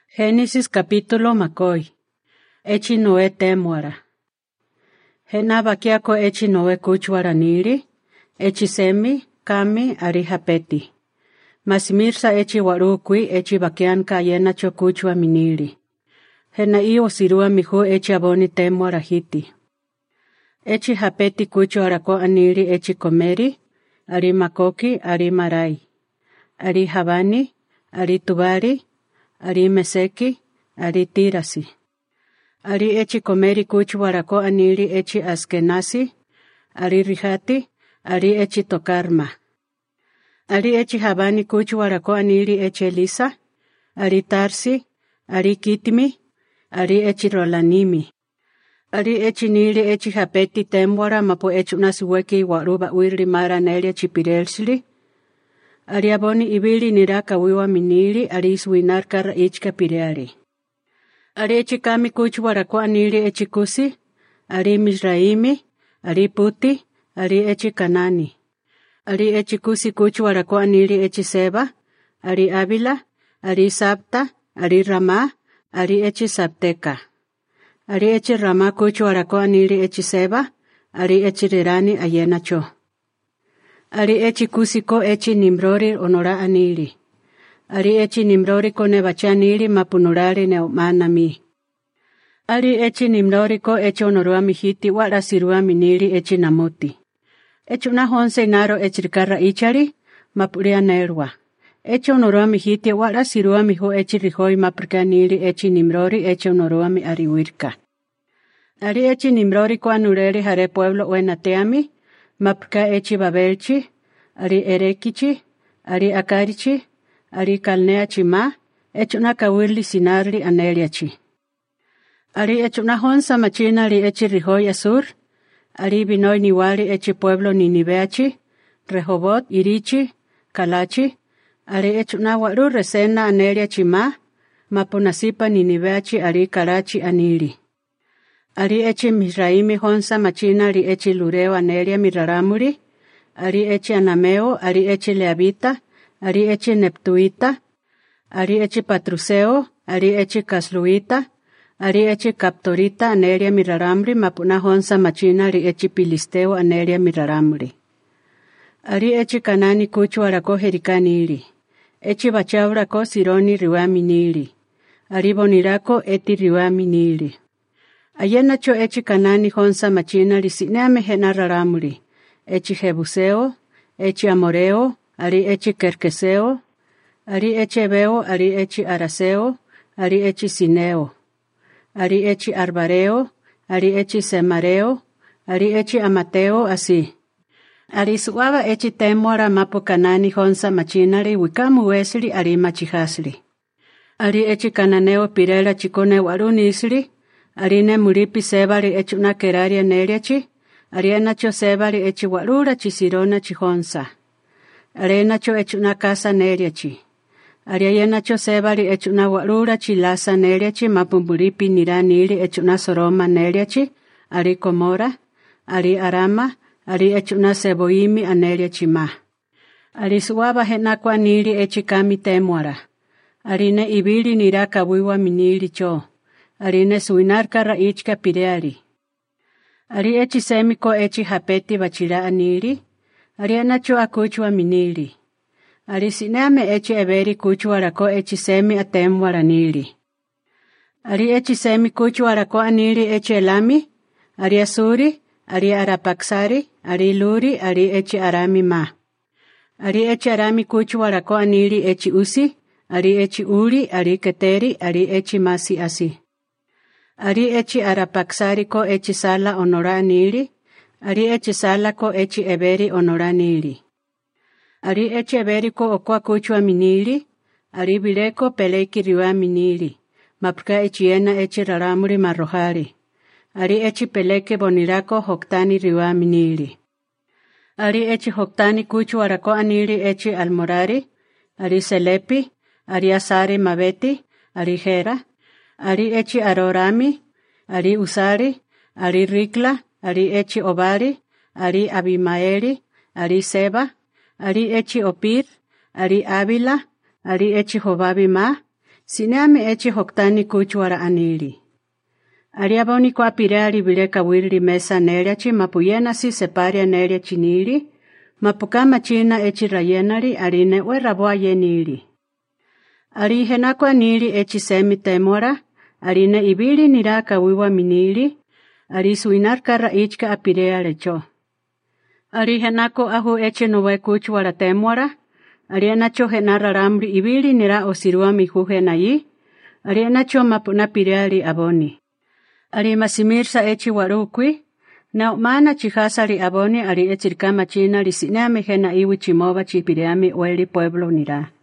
Génesis capítulo macoy. Echi Noé temuara. Hena bakiako echi Noé kuchwara niri. Echi semi, kami, ari hapeti. Masimirsa echi warukwi echi bakianka yena cho kuchwa miniri. Hena iyo sirua mihu echi aboni temuara hiti. Echi hapeti kuchwara ko aniri echi komeri. Ari makoki, ari marai. Ari habani, ari tubari. Ari meseki, ari tirasi. Ari echi komeri kuchwara ko aniri echi askenasi, ari rihati, ari echi tokarma. Ari echi habani kuchwara ko aniri echi elisa, ari tarsi, ari kitimi, ari echi rolanimi. Ari echi niri echi hapeti temwara mapo echi unasiweki waruba uiri mara nelia chipirelsili. Ari aboni ibili niraka wiwa miniri ari iswinar kara ichka pireari. Ari echi kami kuchwara ko aniri echi kusi, ari Mizraimi, ari puti, ari echi kanani. Ari echi kusi kuchwara ko aniri echi seba, ari abila, ari sabta, ari rama, ari echi sabteka. Ari echi rama kuchwara ko aniri echi seba, ari echi rirani ayenacho. Ari echi kusi ko echi nimrori onora aniri. Ari echi nimrori ko nebacha aniri mapunurari neumanami. Ari echi nimrori ko echi onorua mihiti wala sirua miniri echi namuti. Echi una honse naro echi rikara ichari mapuria nerwa. Echi onorua mihiti wala sirua miho echi rihoi mapurka niri echi nimrori echi onorua mi ariwirka. Ari echi nimrori ko anureri hare pueblo oenateami. Mapka echi babelchi, ari erekichi, ari akarichi, ari kalnea chima, echuna kawirli sinarli aneliachi. Ari echuna honsa machina ari echi rihoy asur, ari binoy niwali echi pueblo ninibeachi, Rehobot, irichi, kalachi, ari echuna waru resena anelia chima, mapunasipa ninibeachi ari kalachi anili. Ari echi Mizraimi honsa machina ari echi lureo anelia miraramuri, ari echi anameo, ari echi leabita, ari echi neptuita, ari echi patruseo, ari echi kasluita, ari echi kaptorita anelia miraramuri mapuna honsa machina ari echi pilisteo anelia miraramuri. Ari echi kanani kuchwara ko herikaniri, echi bachabra ko sironi riwami niri, ari bonirako eti riwami niri. Ayenacho echi kanani honsa machina lisineame hena raramuri. Echi jebuseo, echi amoreo, ari echi kerkeseo, ari echi ebeo, ari echi araseo, ari echi sineo, ari echi arbareo, ari echi semareo, ari echi amateo así. Ari suaba echi temuara mapo kanani honsa machinari wikamu wesli ari machihasli. Ari echi kananeo pirela chikone warunisli. Arine muripi sebari echi una keraria neriachi, arienacho sebari echi warura chisirona chihonsa. Arenacho echi una casa neriachi. Arienacho sebari echi una warura chilasa neriachi mapumburipi niraniri echi una soroma neriachi, ari komora, ari arama, ari echi una seboimi aneriachi ma. Ari suaba henakwa niri echi kami temuara. Arine ibili niraka wiwa miniri cho. Arine suinar kara ichka pireari. Ari echi semiko echi hapeti bachira aniri. Arienacho akuchwa miniri. Ari sineame echi eberi kuchwara ko echi semi atemwara niri. Ari echi semi kuchwara ko aniri echi elami. Ari asuri, ari arapaksari, ari luri, ari echi arami ma. Ari echi arami kuchwara ko aniri echi usi. Ari echi uri, ari keteri, ari echi masi asi. Ari echi arapaksari ko echi sala onora niri. Ari echi sala ko echi eberi onora niri. Ari echi eberi ko okwa kuchwa miniri. Ari bileko peleki riwa miniri. Mapka echi ena echi raramuri marrohari. Ari echi peleke bonirako hoktani riwa miniri. Ari echi hoktani kuchwara ko aniri echi almorari. Ari selepi. Ari asari mabeti. Ari hera. Ari echi arorami, ari usari, ari rikla, ari echi obari, ari abimaeli, ari seba, ari echi opir, ari abila, ari echi hobabi ma, Sineami echi hoktani kuchwara anili. Ariaboni kwa pireali bileka wili mesa neliachi mapuyenasi separia neliachi nili, mapukama china echi rayenali aline werabwa yenili. Alihenakwa nili echi semi temora, aline ibili niraka wiwa minili, alisuinarkara ichka apirea lecho. Alihenako ahu echi nowe kuchwara temora, alienacho henara ramri ibili nira osirua mihuhe nayi, alienacho mapuna pireali aboni. Alimasimirsa echi warukwi, na maana chihasali aboni ali echirkama china lisineami hena iwi chimova chipireami weli pueblo nira.